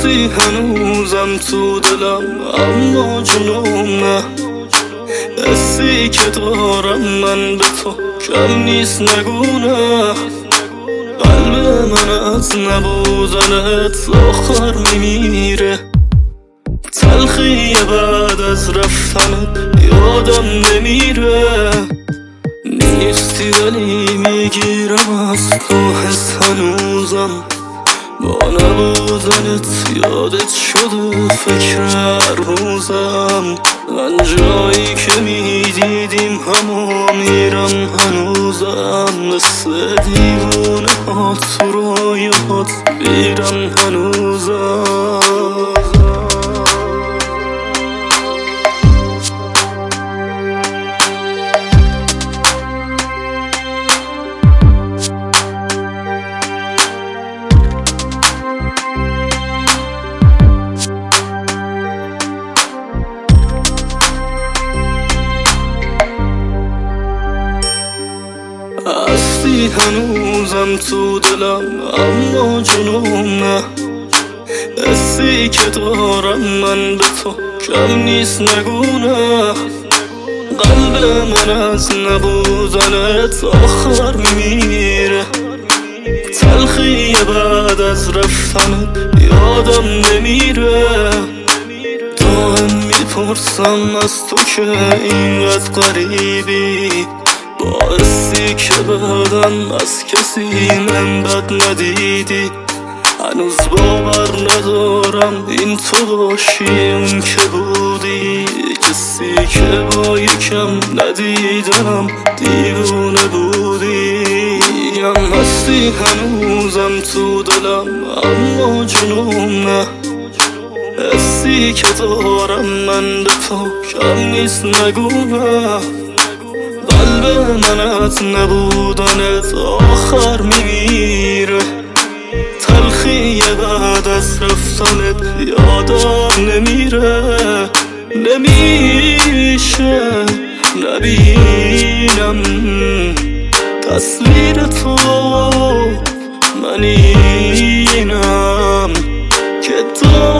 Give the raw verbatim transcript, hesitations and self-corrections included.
هستی هنوزم تو دلم اما جنوم نه، حسی که دارم من به تو کم نیست نگونه. قلب من از نبودنت آخر میمیره، تلخی بعد از رفتنت یادم نمیره. نیستی ولی میگیرم از تو حس هنوزم، با نبودنت یادت شده فکر هر روزم. من جایی که میدیدیم همو میرم هنوزم، مثل دیوونه ها تو رویات میرم هنوزم. هستی هنوزم تو دلم اما جنوم نه، حسی که دارم من به تو کم نیست نگونه. قلب من از نبودنت آخر میمیره، تلخی بعد از رفتنت یادم نمیره. دائم میپرسم از تو که اینقدر غریبی، باعثی که بعدم از کسی من بد ندیدی. هنوز باور ندارم این تو باشی اون که بودی، کسی که با یکم ندیدنم دیوونه بودی. یم هستی هنوزم تو دلم اما جنوم نه، حسی که دارم من به تو کم نیست نگونه. قلب من از نبودنت آخر میمیره، تلخی بعد از رفتنت یادم نمیره. نمیشه نبینم تصویر تو، من اینم که تو